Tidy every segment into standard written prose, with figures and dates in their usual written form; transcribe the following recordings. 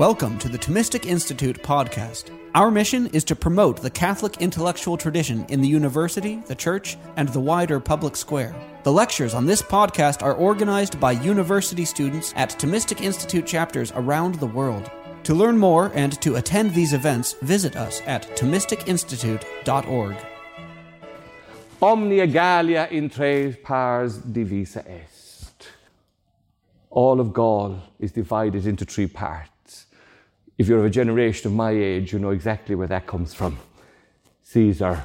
Welcome to the Thomistic Institute podcast. Our mission is to promote the Catholic intellectual tradition in the university, the church, and the wider public square. The lectures on this podcast are organized by university students at Thomistic Institute chapters around the world. To learn more and to attend these events, visit us at ThomisticInstitute.org. Omnia Gallia in tres pars divisa est. All of Gaul is divided into three parts. If you're of a generation of my age, you know exactly where that comes from. Caesar.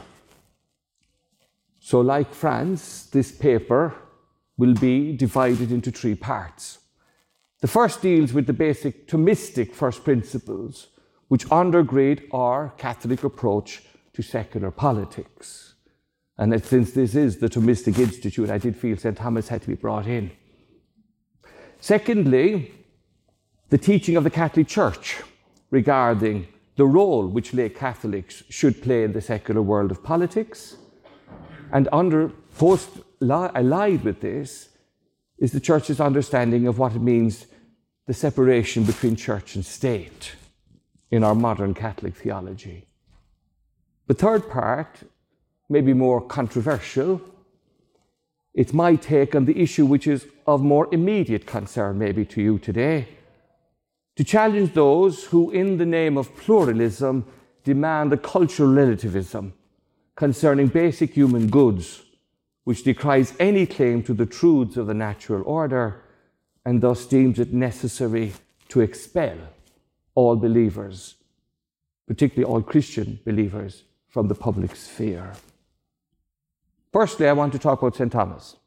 So like France, this paper will be divided into three parts. The first deals with the basic Thomistic first principles, which undergird our Catholic approach to secular politics. And that since this is the Thomistic Institute, I did feel St. Thomas had to be brought in. Secondly, the teaching of the Catholic Church regarding the role which lay Catholics should play in the secular world of politics. And allied with this is the Church's understanding of what it means, the separation between church and state in our modern Catholic theology. The third part may be more controversial. It's my take on the issue which is of more immediate concern maybe to you today, to challenge those who, in the name of pluralism, demand a cultural relativism concerning basic human goods, which decries any claim to the truths of the natural order and thus deems it necessary to expel all believers, particularly all Christian believers, from the public sphere. Firstly, I want to talk about St. Thomas.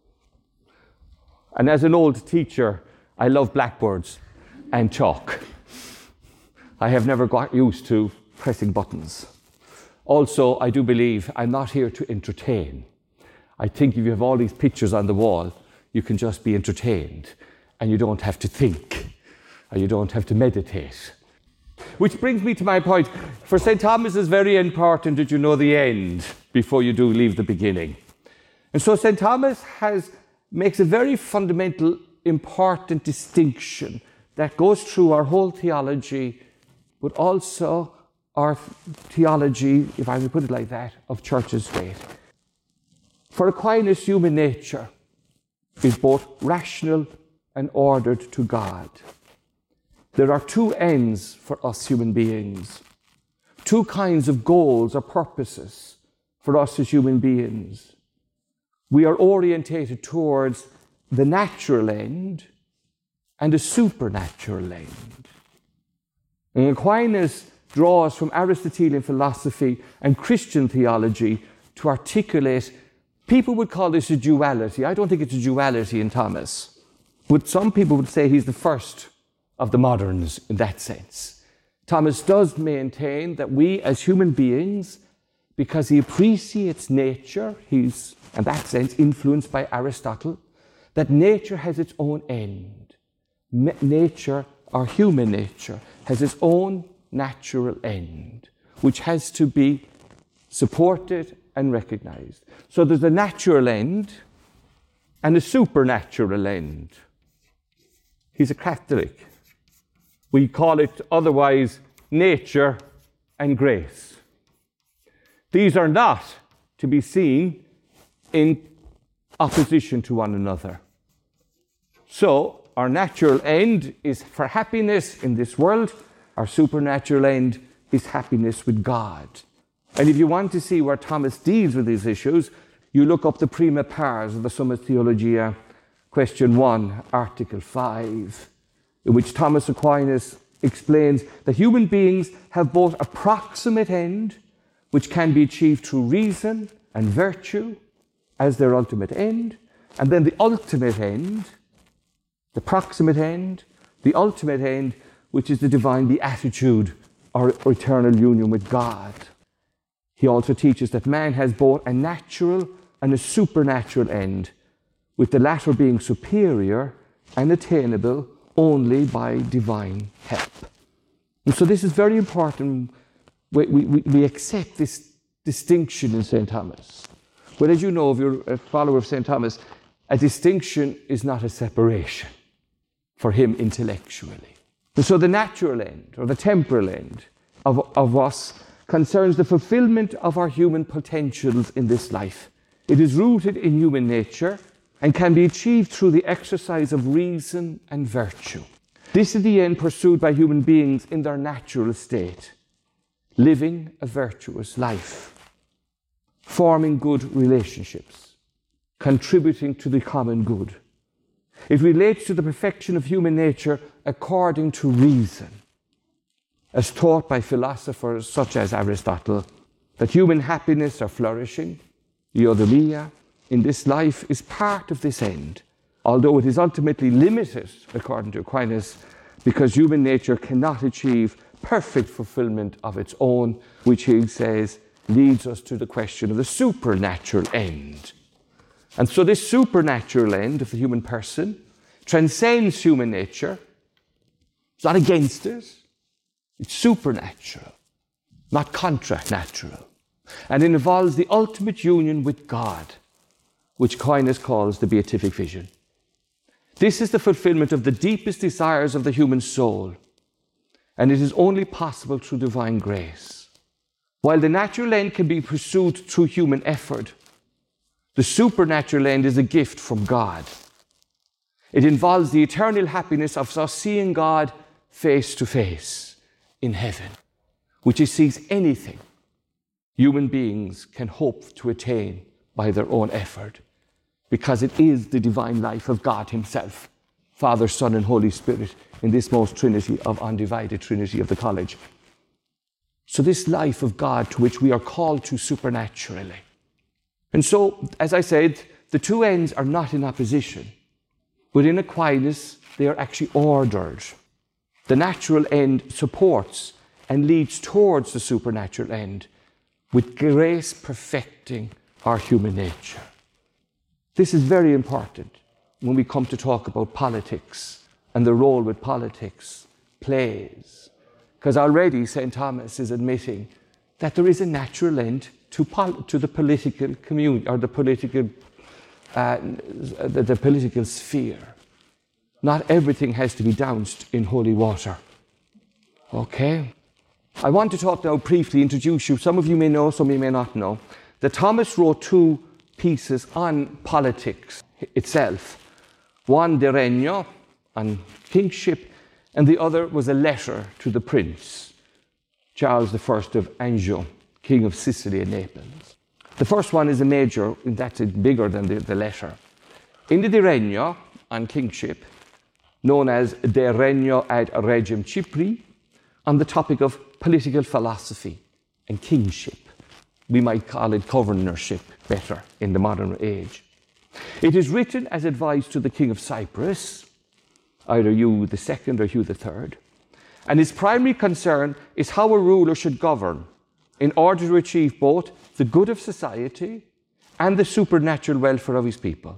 And as an old teacher, I love blackboards and chalk. I have never got used to pressing buttons. Also, I do believe I'm not here to entertain. I think if you have all these pictures on the wall, you can just be entertained and you don't have to think or you don't have to meditate. Which brings me to my point. For St. Thomas, it's very important that you know the end before you do leave the beginning. And so St. Thomas makes a very fundamental, important distinction that goes through our whole theology, but also our theology, if I may put it like that, of church and state. For Aquinas, human nature is both rational and ordered to God. There are two ends for us human beings, two kinds of goals or purposes for us as human beings. We are orientated towards the natural end and a supernatural end. And Aquinas draws from Aristotelian philosophy and Christian theology to articulate, people would call this a duality. I don't think it's a duality in Thomas. But some people would say he's the first of the moderns in that sense. Thomas does maintain that we as human beings, because he appreciates nature, he's in that sense influenced by Aristotle, that nature has its own end. Nature, or human nature, has its own natural end, which has to be supported and recognized. So there's a natural end and a supernatural end. He's a Catholic. We call it otherwise nature and grace. These are not to be seen in opposition to one another. So our natural end is for happiness in this world. Our supernatural end is happiness with God. And if you want to see where Thomas deals with these issues, you look up the Prima Pars of the Summa Theologiae, question 1, article 5, in which Thomas Aquinas explains that human beings have both a proximate end, which can be achieved through reason and virtue as their ultimate end, and then the ultimate end, the proximate end, the ultimate end, which is the divine beatitude or eternal union with God. He also teaches that man has both a natural and a supernatural end, with the latter being superior and attainable only by divine help. And so this is very important. We accept this distinction in St. Thomas. But as you know, if you're a follower of St. Thomas, a distinction is not a separation for him intellectually. And so the natural end, or the temporal end of us, concerns the fulfillment of our human potentials in this life. It is rooted in human nature and can be achieved through the exercise of reason and virtue. This is the end pursued by human beings in their natural state, living a virtuous life, forming good relationships, contributing to the common good. It relates to the perfection of human nature according to reason, as taught by philosophers such as Aristotle, that human happiness or flourishing, eudaimonia, in this life is part of this end, although it is ultimately limited, according to Aquinas, because human nature cannot achieve perfect fulfillment of its own, which he says leads us to the question of the supernatural end. And so this supernatural end of the human person transcends human nature. It's not against it. It's supernatural, not contra-natural. And it involves the ultimate union with God, which Aquinas calls the beatific vision. This is the fulfillment of the deepest desires of the human soul, and it is only possible through divine grace. While the natural end can be pursued through human effort, the supernatural end is a gift from God. It involves the eternal happiness of us seeing God face to face in heaven, which exceeds anything human beings can hope to attain by their own effort, because it is the divine life of God himself, Father, Son, and Holy Spirit, in this most trinity of undivided trinity of the college. So this life of God to which we are called to supernaturally. And so, as I said, the two ends are not in opposition, but in Aquinas, they are actually ordered. The natural end supports and leads towards the supernatural end, with grace perfecting our human nature. This is very important when we come to talk about politics and the role that politics plays. Because already St. Thomas is admitting that there is a natural end to the political community, or the political sphere. Not everything has to be doused in holy water. Okay? I want to talk now briefly, introduce you. Some of you may know, some of you may not know, that Thomas wrote two pieces on politics itself. One, De Regno, on kingship, and the other was a letter to the prince, Charles I of Anjou, king of Sicily and Naples. The first one is a major, that's bigger than the letter. In the De Regno, on kingship, known as De Regno ad Regem Cypri, on the topic of political philosophy and kingship. We might call it governorship better in the modern age. It is written as advice to the king of Cyprus, either Hugh II or Hugh III, and its primary concern is how a ruler should govern in order to achieve both the good of society and the supernatural welfare of his people.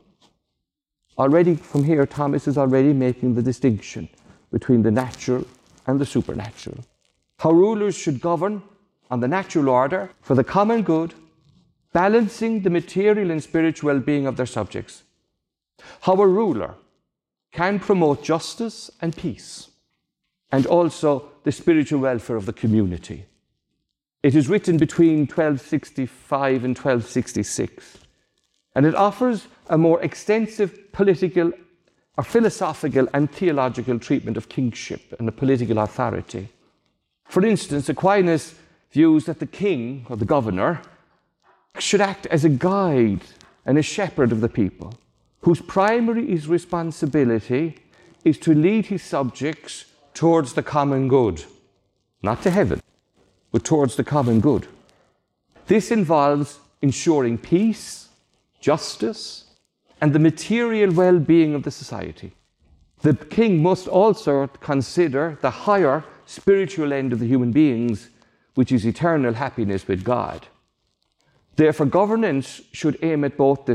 Already from here, Thomas is already making the distinction between the natural and the supernatural. How rulers should govern on the natural order for the common good, balancing the material and spiritual well-being of their subjects. How a ruler can promote justice and peace, and also the spiritual welfare of the community. It is written between 1265 and 1266, and it offers a more extensive political or philosophical and theological treatment of kingship and the political authority. For instance, Aquinas views that the king, or the governor, should act as a guide and a shepherd of the people, whose primary responsibility is to lead his subjects towards the common good, not to heaven, but towards the common good. This involves ensuring peace, justice, and the material well-being of the society. The king must also consider the higher spiritual end of the human beings, which is eternal happiness with God. Therefore, governance should aim at both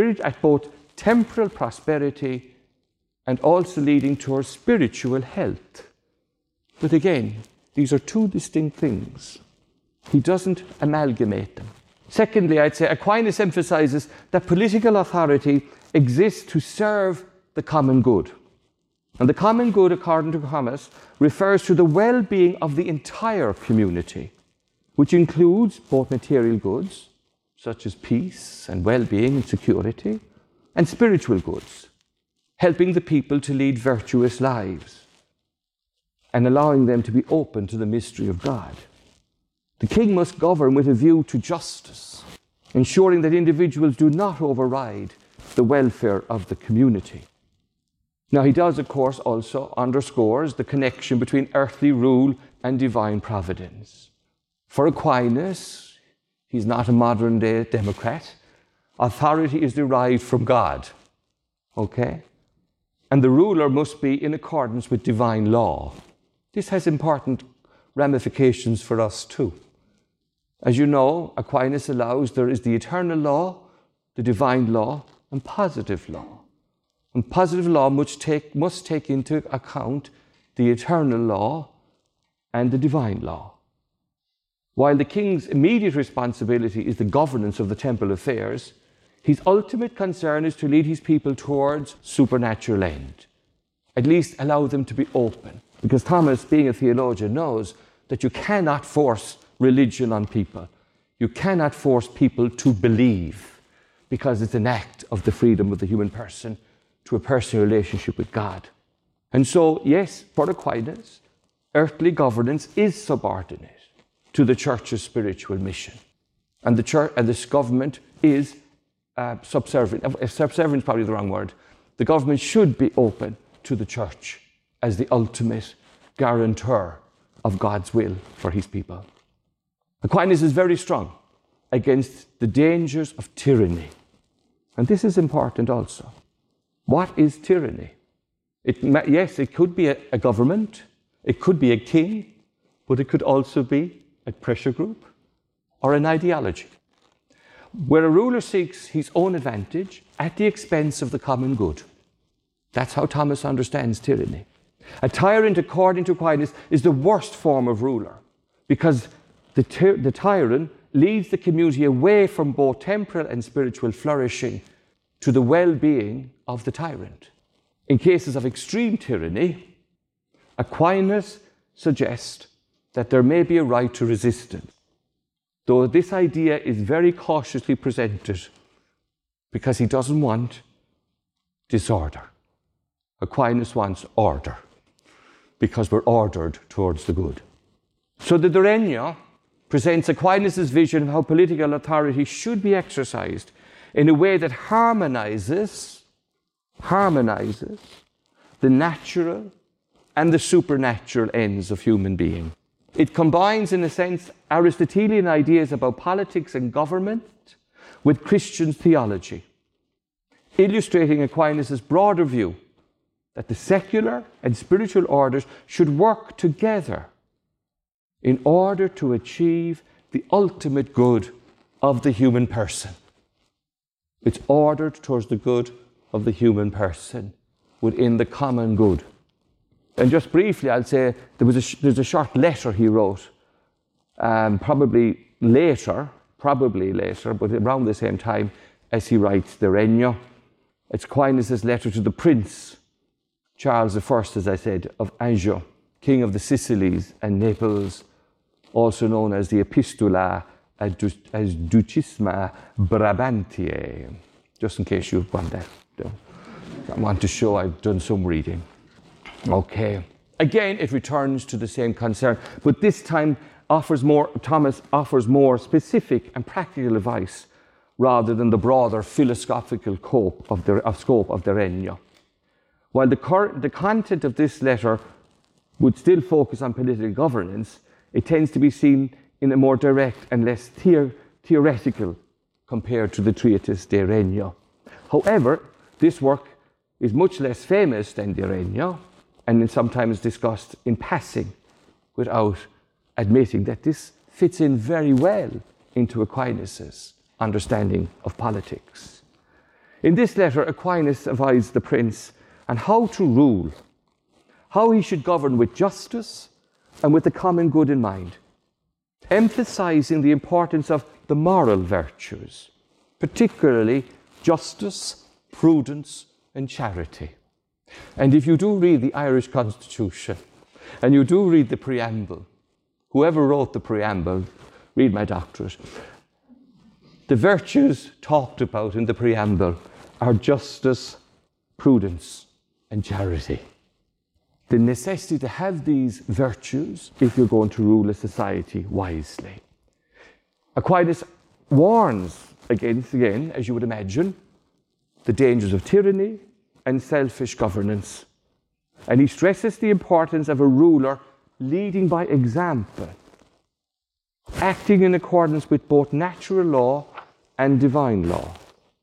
temporal prosperity and also leading towards spiritual health. But again, these are two distinct things. He doesn't amalgamate them. Secondly, I'd say Aquinas emphasizes that political authority exists to serve the common good. And the common good, according to Thomas, refers to the well-being of the entire community, which includes both material goods, such as peace and well-being and security, and spiritual goods, helping the people to lead virtuous lives and allowing them to be open to the mystery of God. The king must govern with a view to justice, ensuring that individuals do not override the welfare of the community. Now, he does, of course, also underscores the connection between earthly rule and divine providence. For Aquinas, he's not a modern-day Democrat. Authority is derived from God, okay? And the ruler must be in accordance with divine law. This has important ramifications for us too. As you know, Aquinas allows there is the eternal law, the divine law, and positive law. And positive law must take into account the eternal law and the divine law. While the king's immediate responsibility is the governance of the temple affairs, his ultimate concern is to lead his people towards supernatural end. At least allow them to be open. Because Thomas, being a theologian, knows that you cannot force religion on people. You cannot force people to believe, because it's an act of the freedom of the human person to a personal relationship with God. And so, yes, for Aquinas, earthly governance is subordinate to the church's spiritual mission. And the church and this government is subservient. Subservient is probably the wrong word. The government should be open to the church as the ultimate guarantor of God's will for his people. Aquinas is very strong against the dangers of tyranny. And this is important also. What is tyranny? Yes, it could be a government, it could be a king, but it could also be a pressure group or an ideology, where a ruler seeks his own advantage at the expense of the common good. That's how Thomas understands tyranny. A tyrant, according to Aquinas, is the worst form of ruler, because the tyrant leads the community away from both temporal and spiritual flourishing to the well-being of the tyrant. In cases of extreme tyranny, Aquinas suggests that there may be a right to resistance, though this idea is very cautiously presented because he doesn't want disorder. Aquinas wants order, because we're ordered towards the good. So the De Regno presents Aquinas' vision of how political authority should be exercised in a way that harmonizes the natural and the supernatural ends of human being. It combines, in a sense, Aristotelian ideas about politics and government with Christian theology, illustrating Aquinas' broader view that the secular and spiritual orders should work together in order to achieve the ultimate good of the human person. It's ordered towards the good of the human person within the common good. And just briefly, I'll say there's a short letter he wrote, probably later, but around the same time as he writes De Regno. It's Aquinas' letter to the Prince Charles I, as I said, of Anjou, King of the Sicilies and Naples, also known as the Epistola ad Ducisma Brabantiae, just in case you want that. I want to show I've done some reading. Okay. Again, it returns to the same concern, but this time Thomas offers more specific and practical advice rather than the broader philosophical scope of De Regno. While the content of this letter would still focus on political governance, it tends to be seen in a more direct and less theoretical compared to the treatise De Regno. However, this work is much less famous than De Regno, and is sometimes discussed in passing without admitting that this fits in very well into Aquinas' understanding of politics. In this letter, Aquinas advised the prince on how to rule, how he should govern with justice and with the common good in mind, emphasizing the importance of the moral virtues, particularly justice, prudence, and charity. And if you do read the Irish Constitution, and you do read the preamble, whoever wrote the preamble, read my doctorate, the virtues talked about in the preamble are justice, prudence, and charity. The necessity to have these virtues if you're going to rule a society wisely. Aquinas warns against, again, as you would imagine, the dangers of tyranny and selfish governance. And he stresses the importance of a ruler leading by example, acting in accordance with both natural law and divine law.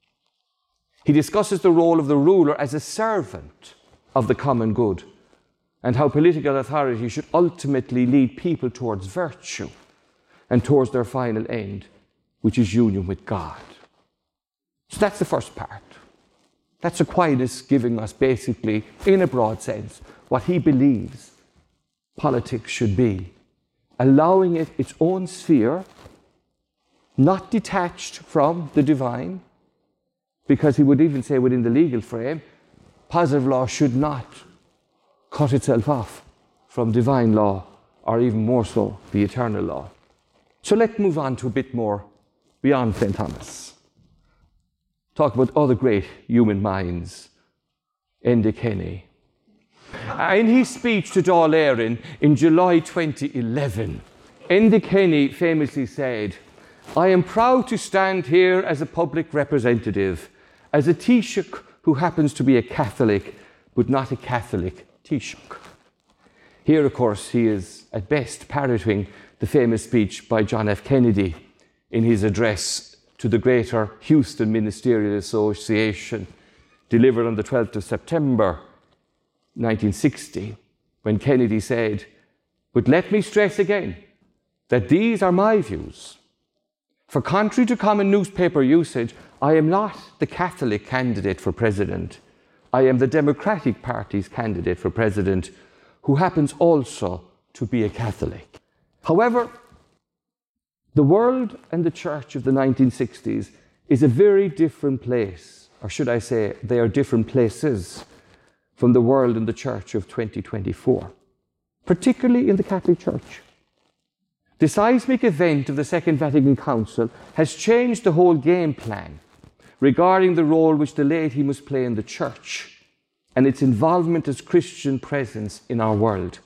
He discusses the role of the ruler as a servant of the common good and how political authority should ultimately lead people towards virtue and towards their final end, which is union with God. So that's the first part. That's Aquinas giving us basically, in a broad sense, what he believes politics should be, allowing it its own sphere, not detached from the divine, because he would even say within the legal frame, positive law should not cut itself off from divine law, or even more so, the eternal law. So let's move on to a bit more beyond St. Thomas. Talk about other great human minds. Enda Kenny. In his speech to Dáil Éireann in July 2011, Enda Kenny famously said, "I am proud to stand here as a public representative, as a Taoiseach who happens to be a Catholic, but not a Catholic Taoiseach." Here, of course, he is at best parroting the famous speech by John F. Kennedy in his address to the Greater Houston Ministerial Association, delivered on the 12th of September 1960, when Kennedy said, "But let me stress again that these are my views. For contrary to common newspaper usage, I am not the Catholic candidate for president. I am the Democratic Party's candidate for president, who happens also to be a Catholic." However, the world and the church of the 1960s is a very different place, or should I say, they are different places from the world and the church of 2024, particularly in the Catholic Church. The seismic event of the Second Vatican Council has changed the whole game plan regarding the role which the laity must play in the church and its involvement as Christian presence in our world.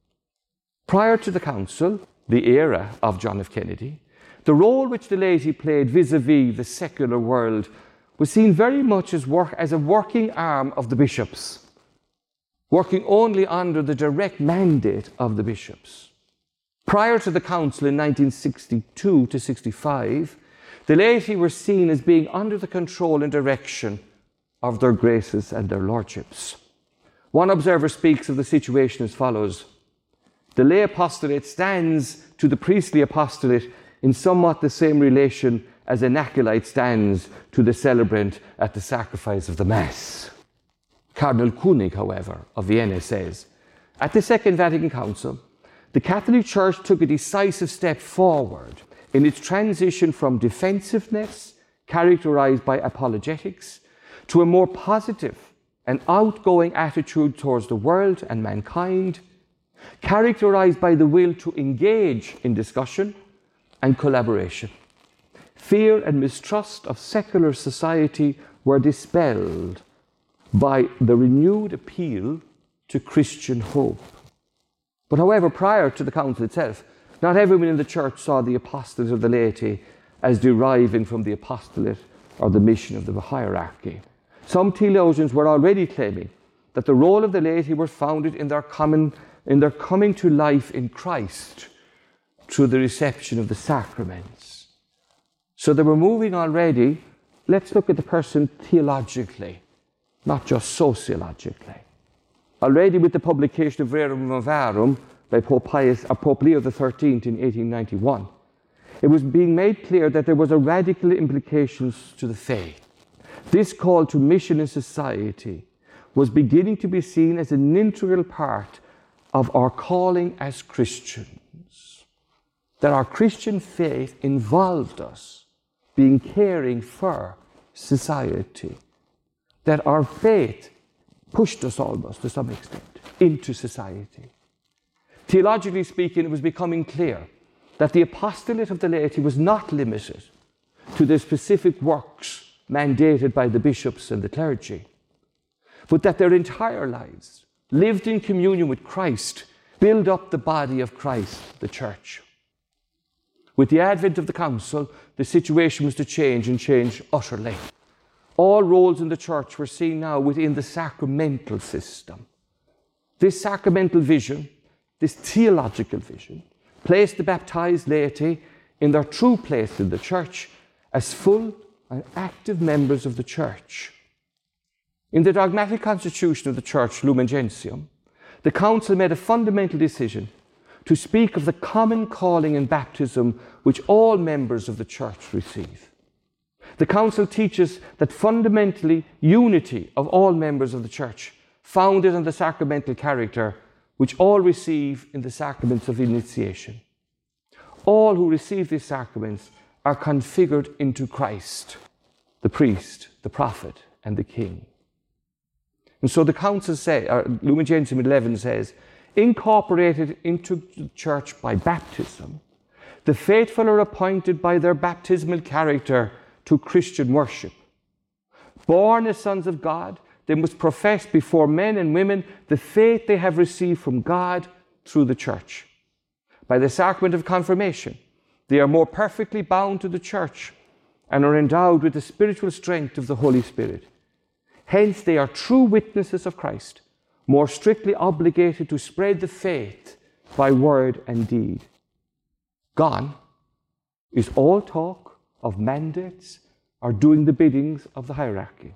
Prior to the Council, the era of John F. Kennedy, the role which the laity played vis-à-vis the secular world was seen very much as a working arm of the bishops, working only under the direct mandate of the bishops. Prior to the Council in 1962 to 65, the laity were seen as being under the control and direction of their graces and their lordships. One observer speaks of the situation as follows: "The lay apostolate stands to the priestly apostolate in somewhat the same relation as an acolyte stands to the celebrant at the sacrifice of the Mass." Cardinal Koenig, however, of Vienna says, "At the Second Vatican Council, the Catholic Church took a decisive step forward in its transition from defensiveness, characterized by apologetics, to a more positive and outgoing attitude towards the world and mankind, characterized by the will to engage in discussion and collaboration. Fear and mistrust of secular society were dispelled by the renewed appeal to Christian hope." But however, prior to the Council itself, not everyone in the Church saw the apostolate of the laity as deriving from the apostolate or the mission of the hierarchy. Some theologians were already claiming that the role of the laity was founded in their coming to life in Christ through the reception of the sacraments. So they were moving already. Let's look at the person theologically, not just sociologically. Already with the publication of Rerum Novarum by Pope Leo XIII in 1891, it was being made clear that there was a radical implications to the faith. This call to mission in society was beginning to be seen as an integral part of our calling as Christians. That our Christian faith involved us being caring for society. That our faith pushed us almost to some extent into society. Theologically speaking, it was becoming clear that the apostolate of the laity was not limited to the specific works mandated by the bishops and the clergy, but that their entire lives, lived in communion with Christ, build up the body of Christ, the church. With the advent of the council, the situation was to change and change utterly. All roles in the church were seen now within the sacramental system. This sacramental vision, this theological vision, placed the baptized laity in their true place in the church as full and active members of the church. In the dogmatic constitution of the church, Lumen Gentium, the council made a fundamental decision to speak of the common calling in baptism which all members of the church receive. The council teaches that fundamentally unity of all members of the church, founded on the sacramental character which all receive in the sacraments of initiation. All who receive these sacraments are configured into Christ, the priest, the prophet, and the king. And so the council says, Lumen Gentium 11 says, incorporated into the church by baptism, the faithful are appointed by their baptismal character to Christian worship. Born as sons of God, they must profess before men and women the faith they have received from God through the church. By the sacrament of confirmation, they are more perfectly bound to the church and are endowed with the spiritual strength of the Holy Spirit. Hence, they are true witnesses of Christ, more strictly obligated to spread the faith by word and deed. Gone is all talk of mandates or doing the biddings of the hierarchy.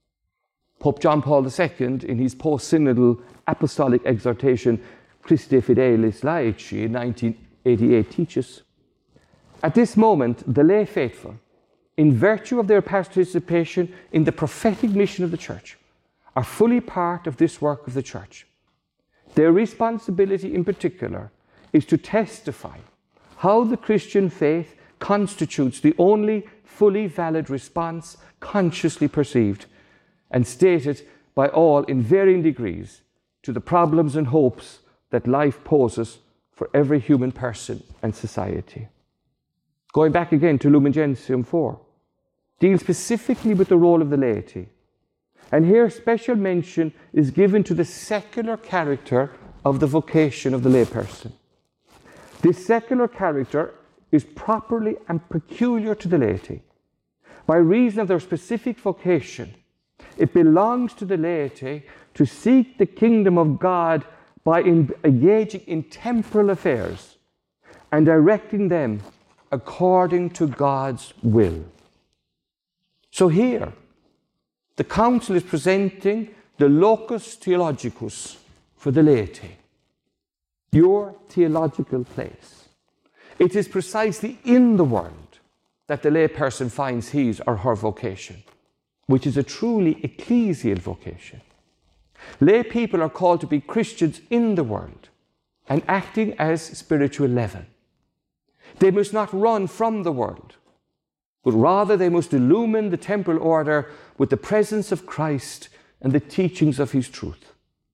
Pope John Paul II, in his post-synodal apostolic exhortation, Christe Fidelis Laici, in 1988, teaches, at this moment, the lay faithful, in virtue of their participation in the prophetic mission of the church, are fully part of this work of the church. Their responsibility in particular is to testify how the Christian faith constitutes the only fully valid response consciously perceived and stated by all in varying degrees to the problems and hopes that life poses for every human person and society. Going back again to Lumen Gentium 4, deals specifically with the role of the laity. And here special mention is given to the secular character of the vocation of the layperson. This secular character is properly and peculiar to the laity. By reason of their specific vocation, it belongs to the laity to seek the kingdom of God by engaging in temporal affairs and directing them according to God's will. So here, the council is presenting the locus theologicus for the laity, your theological place. It is precisely in the world that the layperson finds his or her vocation, which is a truly ecclesial vocation. Lay people are called to be Christians in the world and acting as spiritual leaven. They must not run from the world, but rather they must illumine the temporal order with the presence of Christ and the teachings of his truth.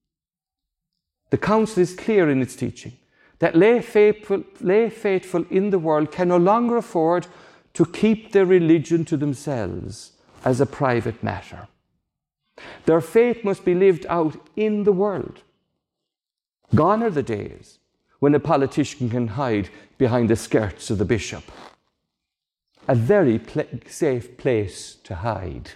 The council is clear in its teaching that lay faithful in the world can no longer afford to keep their religion to themselves as a private matter. Their faith must be lived out in the world. Gone are the days when a politician can hide behind the skirts of the bishop. A very safe place to hide.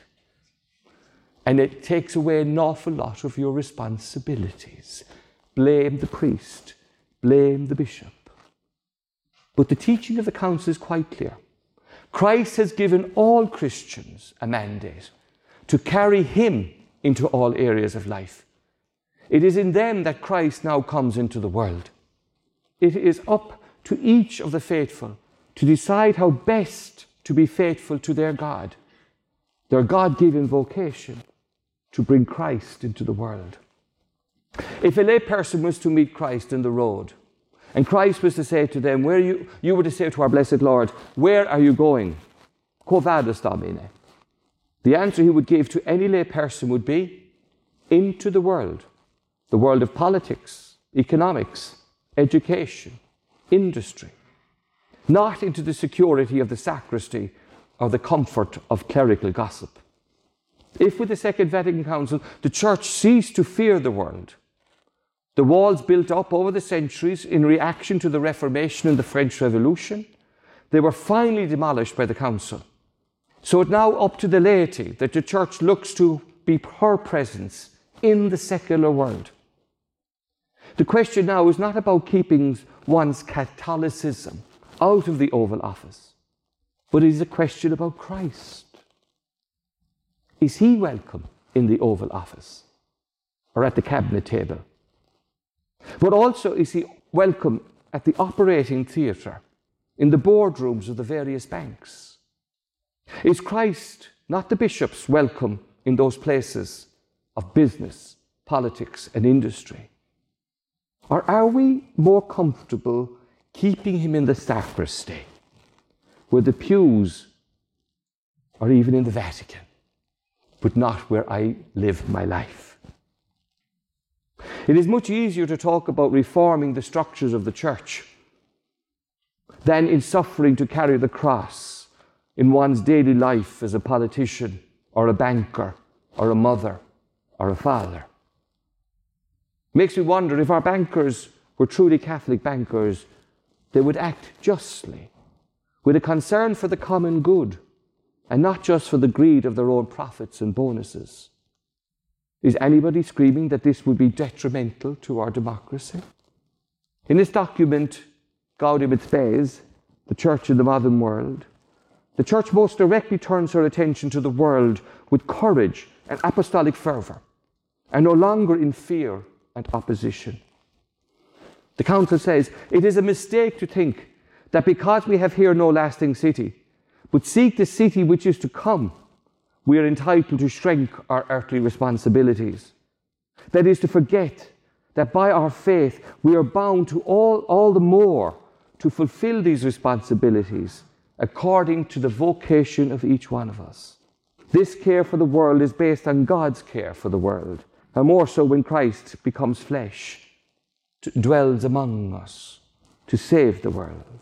And it takes away an awful lot of your responsibilities. Blame the priest, blame the bishop. But the teaching of the council is quite clear. Christ has given all Christians a mandate to carry him into all areas of life. It is in them that Christ now comes into the world. It is up to each of the faithful to decide how best to be faithful to their God, their God-given vocation to bring Christ into the world. If a lay person was to meet Christ in the road, and Christ was to say to them, you were to say to our blessed Lord, where are you going? Quo vadis, Domine? The answer he would give to any lay person would be, into the world of politics, economics, education, industry, not into the security of the sacristy or the comfort of clerical gossip. If with the Second Vatican Council the Church ceased to fear the world, the walls built up over the centuries in reaction to the Reformation and the French Revolution, they were finally demolished by the Council. So it's now up to the laity that the Church looks to be her presence in the secular world. The question now is not about keeping one's Catholicism out of the Oval Office, but it is a question about Christ. Is he welcome in the Oval Office or at the cabinet table? But also, is he welcome at the operating theatre, in the boardrooms of the various banks? Is Christ, not the bishops, welcome in those places of business, politics, and industry? Or are we more comfortable keeping him in the sacristy, where the pews are even in the Vatican, but not where I live my life? It is much easier to talk about reforming the structures of the church than in suffering to carry the cross in one's daily life as a politician or a banker or a mother or a father. Makes me wonder, if our bankers were truly Catholic bankers, they would act justly, with a concern for the common good, and not just for the greed of their own profits and bonuses. Is anybody screaming that this would be detrimental to our democracy? In this document, Gaudium et Spes, the Church in the Modern World, the Church most directly turns her attention to the world with courage and apostolic fervour, and no longer in fear and opposition. The Council says, it is a mistake to think that because we have here no lasting city, but seek the city which is to come, we are entitled to shrink our earthly responsibilities. That is to forget that by our faith we are bound to all the more to fulfill these responsibilities according to the vocation of each one of us. This care for the world is based on God's care for the world, and more so when Christ becomes flesh, dwells among us to save the world.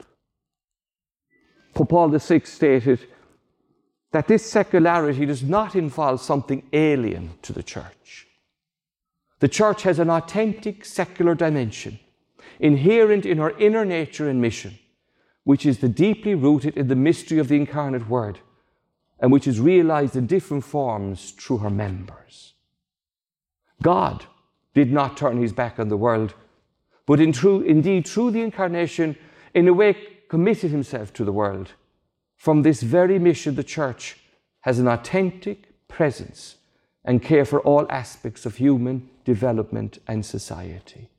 Pope Paul VI stated that this secularity does not involve something alien to the Church. The Church has an authentic secular dimension, inherent in her inner nature and mission, which is deeply rooted in the mystery of the incarnate Word, and which is realized in different forms through her members. God did not turn his back on the world, but indeed through the incarnation, in a way committed himself to the world. From this very mission, the Church has an authentic presence and care for all aspects of human development and society.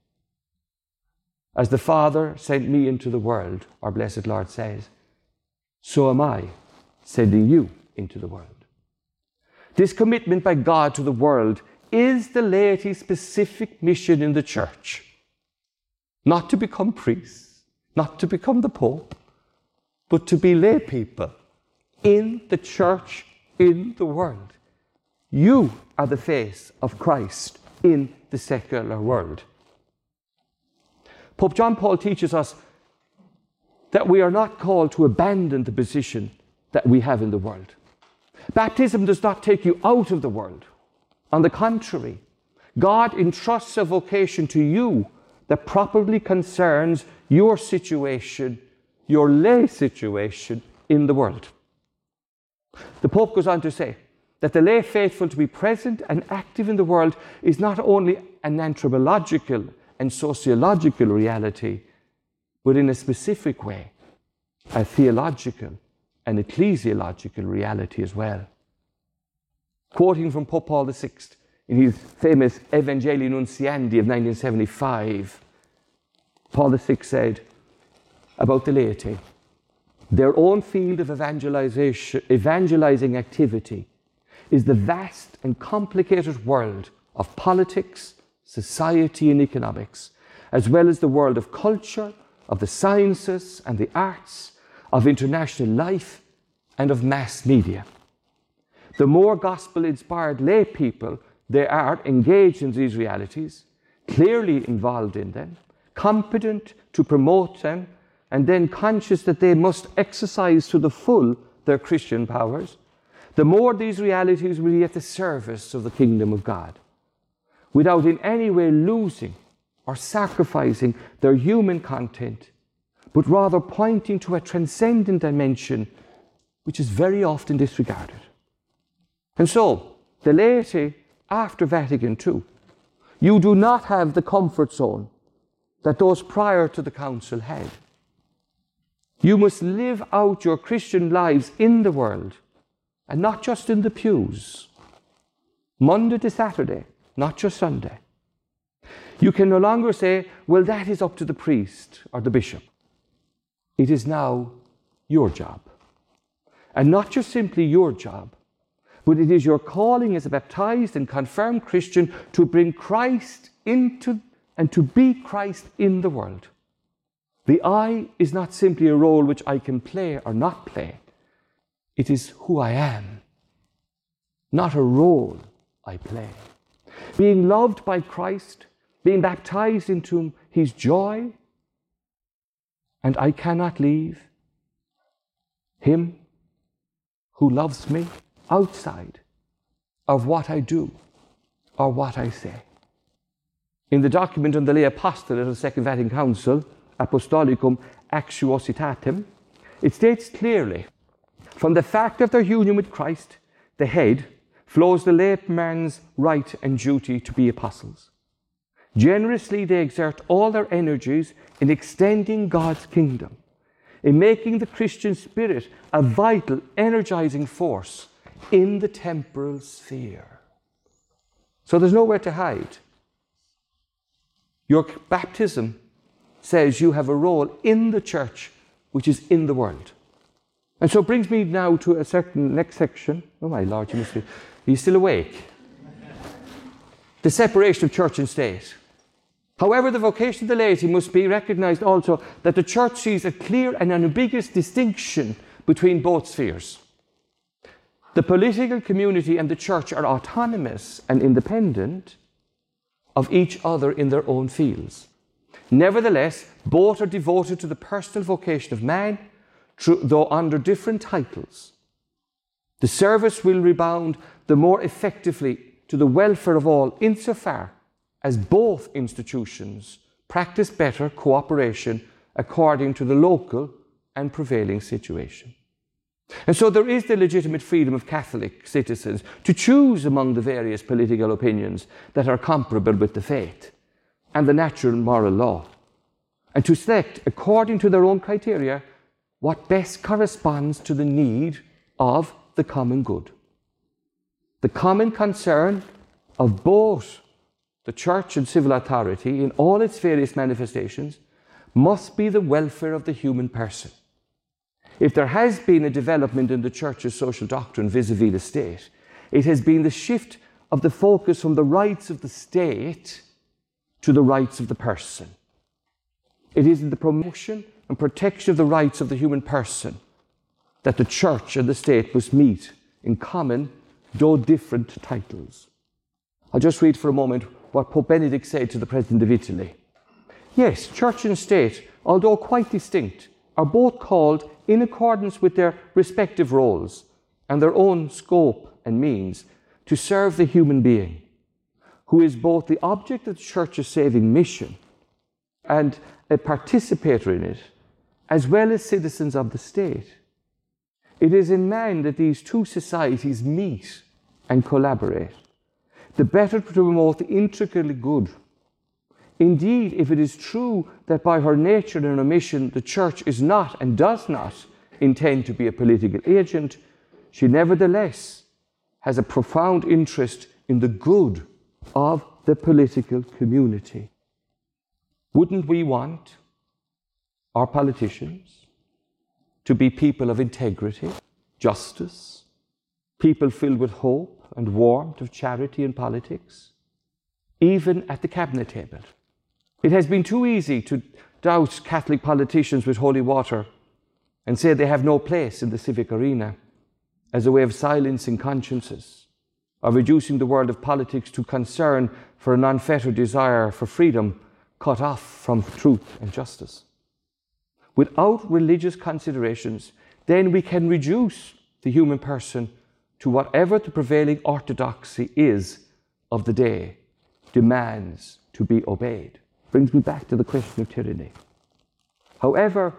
As the Father sent me into the world, our blessed Lord says, so am I sending you into the world. This commitment by God to the world is the laity's specific mission in the Church. Not to become priests, not to become the Pope, but to be lay people in the Church, in the world. You are the face of Christ in the secular world. Pope John Paul teaches us that we are not called to abandon the position that we have in the world. Baptism does not take you out of the world. On the contrary, God entrusts a vocation to you that properly concerns your situation, your lay situation in the world. The Pope goes on to say that the lay faithful to be present and active in the world is not only an anthropological and sociological reality, but in a specific way, a theological and ecclesiological reality as well. Quoting from Pope Paul VI in his famous Evangelii Nuntiandi of 1975, Paul VI said about the laity, their own field of evangelizing activity is the vast and complicated world of politics, society, and economics, as well as the world of culture, of the sciences and the arts, of international life, and of mass media. The more gospel-inspired lay people They are engaged in these realities, clearly involved in them, competent to promote them, and then conscious that they must exercise to the full their Christian powers, the more these realities will be at the service of the kingdom of God, without in any way losing or sacrificing their human content, but rather pointing to a transcendent dimension which is very often disregarded. And so, the laity after Vatican II, you do not have the comfort zone that those prior to the Council had. You must live out your Christian lives in the world, and not just in the pews, Monday to Saturday, not just Sunday. You can no longer say, well, that is up to the priest or the bishop. It is now your job. And not just simply your job, but it is your calling as a baptized and confirmed Christian to bring Christ into and to be Christ in the world. The I is not simply a role which I can play or not play. It is who I am, not a role I play. Being loved by Christ, being baptized into his joy, and I cannot leave him who loves me outside of what I do or what I say. In the document on the lay apostolate of the Second Vatican Council, Apostolicum Actuositatem, it states clearly, from the fact of their union with Christ, the head, flows the layman's right and duty to be apostles. Generously they exert all their energies in extending God's kingdom, in making the Christian spirit a vital, energizing force in the temporal sphere. So there's nowhere to hide. Your baptism says you have a role in the church which is in the world. And so it brings me now to a certain next section. Oh my Lord, are you still awake? The separation of church and state. However, the vocation of the laity must be recognized also that the church sees a clear and unambiguous distinction between both spheres. The political community and the church are autonomous and independent of each other in their own fields. Nevertheless, both are devoted to the personal vocation of man, though under different titles. The service will rebound the more effectively to the welfare of all insofar as both institutions practice better cooperation according to the local and prevailing situation. And so there is the legitimate freedom of Catholic citizens to choose among the various political opinions that are comparable with the faith and the natural moral law, and to select, according to their own criteria, what best corresponds to the need of the common good. The common concern of both the church and civil authority in all its various manifestations must be the welfare of the human person. If there has been a development in the church's social doctrine vis-à-vis the state, it has been the shift of the focus from the rights of the state to the rights of the person. It is in the promotion and protection of the rights of the human person that the church and the state must meet in common, though different titles. I'll just read for a moment what Pope Benedict said to the President of Italy. Yes, church and state, although quite distinct, are both called, in accordance with their respective roles and their own scope and means, to serve the human being, who is both the object of the church's saving mission and a participator in it, as well as citizens of the state. It is in man that these two societies meet and collaborate, the better to promote the intricately good. Indeed, if it is true that by her nature and her mission the church is not and does not intend to be a political agent, she nevertheless has a profound interest in the good of the political community. Wouldn't we want our politicians to be people of integrity, justice, people filled with hope and warmth of charity in politics, even at the cabinet table? It has been too easy to douse Catholic politicians with holy water and say they have no place in the civic arena as a way of silencing consciences of reducing the world of politics to concern for an unfettered desire for freedom cut off from truth and justice. Without religious considerations, then we can reduce the human person to whatever the prevailing orthodoxy is of the day demands to be obeyed. Brings me back to the question of tyranny. However,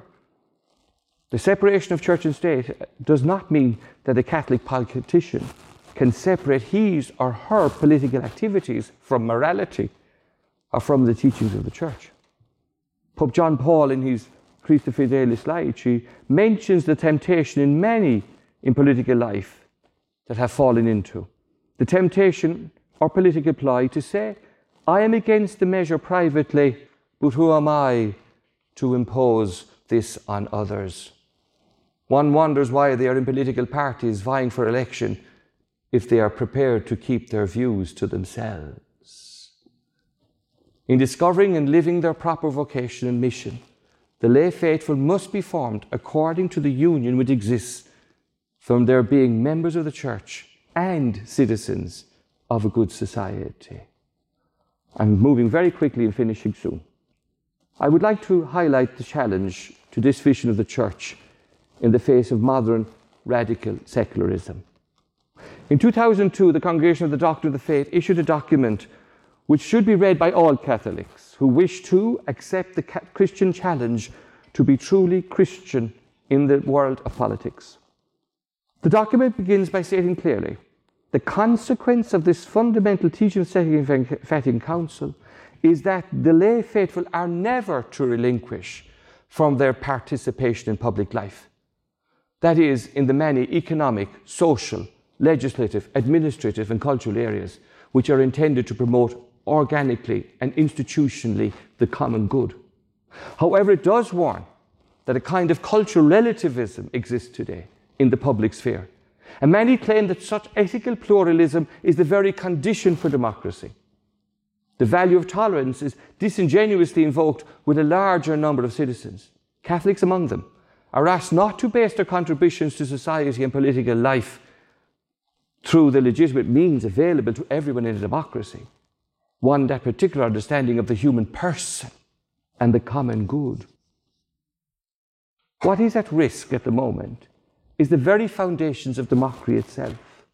the separation of church and state does not mean that a Catholic politician can separate his or her political activities from morality or from the teachings of the church. Pope John Paul, in his Christi Fidelis Laici, mentions the temptation in many in political life that have fallen into. The temptation or political ploy to say, I am against the measure privately, but who am I to impose this on others? One wonders why they are in political parties vying for election if they are prepared to keep their views to themselves. In discovering and living their proper vocation and mission, the lay faithful must be formed according to the union which exists from their being members of the church and citizens of a good society. I'm moving very quickly and finishing soon. I would like to highlight the challenge to this vision of the church in the face of modern radical secularism. In 2002, the Congregation of the Doctrine of the Faith issued a document which should be read by all Catholics who wish to accept the Christian challenge to be truly Christian in the world of politics. The document begins by stating clearly, the consequence of this fundamental teaching of the Second Vatican Council is that the lay faithful are never to relinquish from their participation in public life. That is, in the many economic, social, legislative, administrative and cultural areas which are intended to promote organically and institutionally the common good. However, it does warn that a kind of cultural relativism exists today in the public sphere. And many claim that such ethical pluralism is the very condition for democracy. The value of tolerance is disingenuously invoked with a larger number of citizens. Catholics among them are asked not to base their contributions to society and political life through the legitimate means available to everyone in a democracy, one that particular understanding of the human person and the common good. What is at risk at the moment is the very foundations of democracy itself.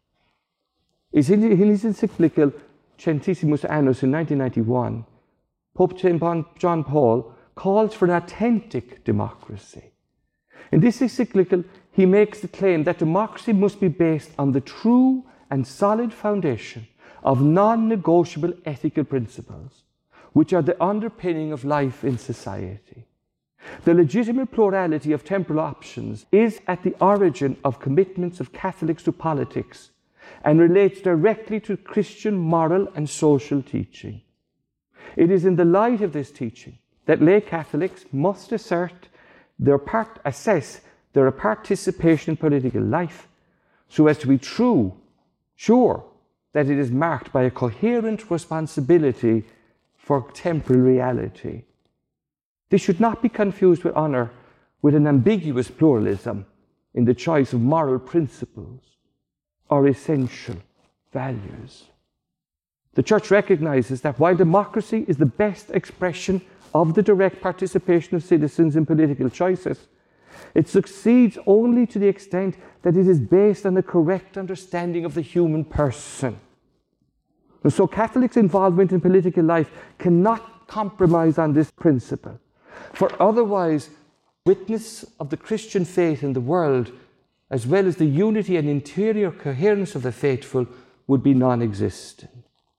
In his encyclical Centesimus Annus in 1991, Pope John Paul calls for an authentic democracy. In this encyclical, he makes the claim that democracy must be based on the true and solid foundation of non-negotiable ethical principles, which are the underpinning of life in society. The legitimate plurality of temporal options is at the origin of commitments of Catholics to politics and relates directly to Christian moral and social teaching. It is in the light of this teaching that lay Catholics must assess their participation in political life so as to be sure that it is marked by a coherent responsibility for temporal reality. This should not be confused with honour with an ambiguous pluralism in the choice of moral principles or essential values. The Church recognises that while democracy is the best expression of the direct participation of citizens in political choices, it succeeds only to the extent that it is based on a correct understanding of the human person. And so Catholics' involvement in political life cannot compromise on this principle, for otherwise, witness of the Christian faith in the world, as well as the unity and interior coherence of the faithful, would be non-existent.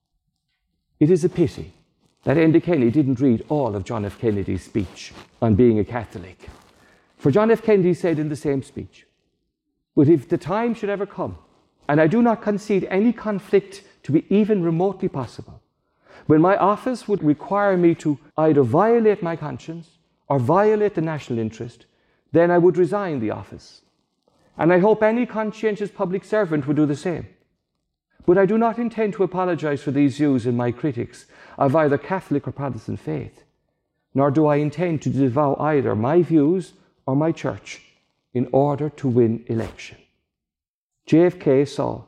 It is a pity that Enda Kenny didn't read all of John F. Kennedy's speech on being a Catholic. For John F. Kennedy said in the same speech, "But if the time should ever come, and I do not concede any conflict to be even remotely possible, when my office would require me to either violate my conscience or violate the national interest, then I would resign the office. And I hope any conscientious public servant would do the same. But I do not intend to apologize for these views in my critics of either Catholic or Protestant faith, nor do I intend to disavow either my views or my church in order to win election." JFK saw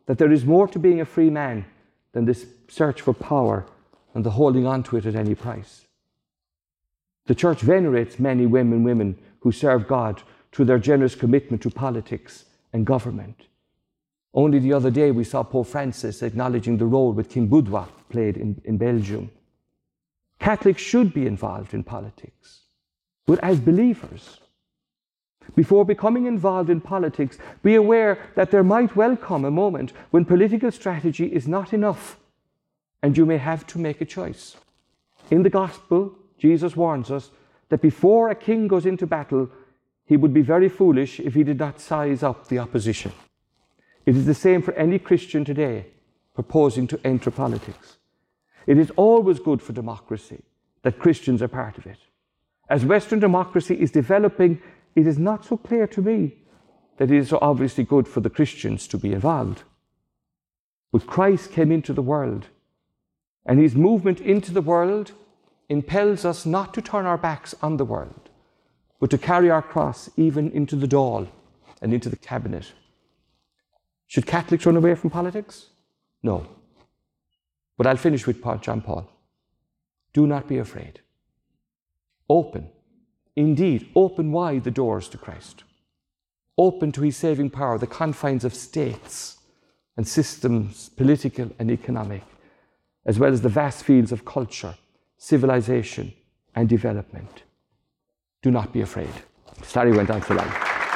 that there is more to being a free man than this search for power and the holding on to it at any price. The church venerates many women who serve God through their generous commitment to politics and government. Only the other day we saw Pope Francis acknowledging the role that King Baudouin played in Belgium. Catholics should be involved in politics, but as believers. Before becoming involved in politics, be aware that there might well come a moment when political strategy is not enough, and you may have to make a choice. In the Gospel, Jesus warns us that before a king goes into battle, he would be very foolish if he did not size up the opposition. It is the same for any Christian today proposing to enter politics. It is always good for democracy that Christians are part of it. As Western democracy is developing, it is not so clear to me that it is so obviously good for the Christians to be involved. But Christ came into the world, and his movement into the world impels us not to turn our backs on the world, but to carry our cross even into the Dáil and into the cabinet. Should Catholics run away from politics? No. But I'll finish with John Paul. Do not be afraid. Open, indeed, open wide the doors to Christ. Open to his saving power the confines of states and systems, political and economic, as well as the vast fields of culture, civilization, and development. Do not be afraid. Sorry, went on so long.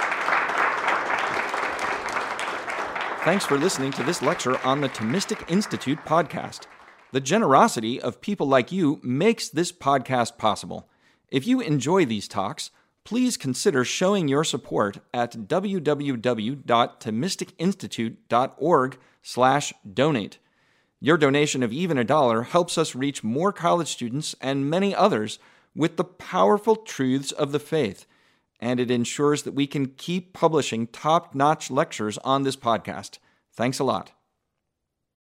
Thanks for listening to this lecture on the Thomistic Institute podcast. The generosity of people like you makes this podcast possible. If you enjoy these talks, please consider showing your support at www.thomisticinstitute.org/donate. Your donation of even $1 helps us reach more college students and many others with the powerful truths of the faith, and it ensures that we can keep publishing top-notch lectures on this podcast. Thanks a lot.